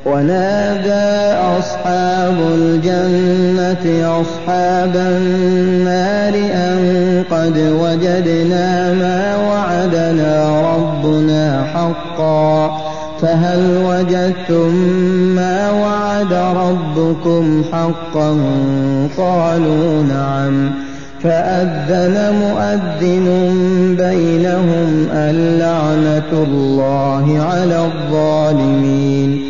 ونادى أصحاب الجنة أصحاب النار أن قد وجدنا ما وعدنا ربنا حقا فهل وجدتم ما وعد ربكم حقا قالوا نعم فأذن مؤذن بينهم اللعنة الله على الظالمين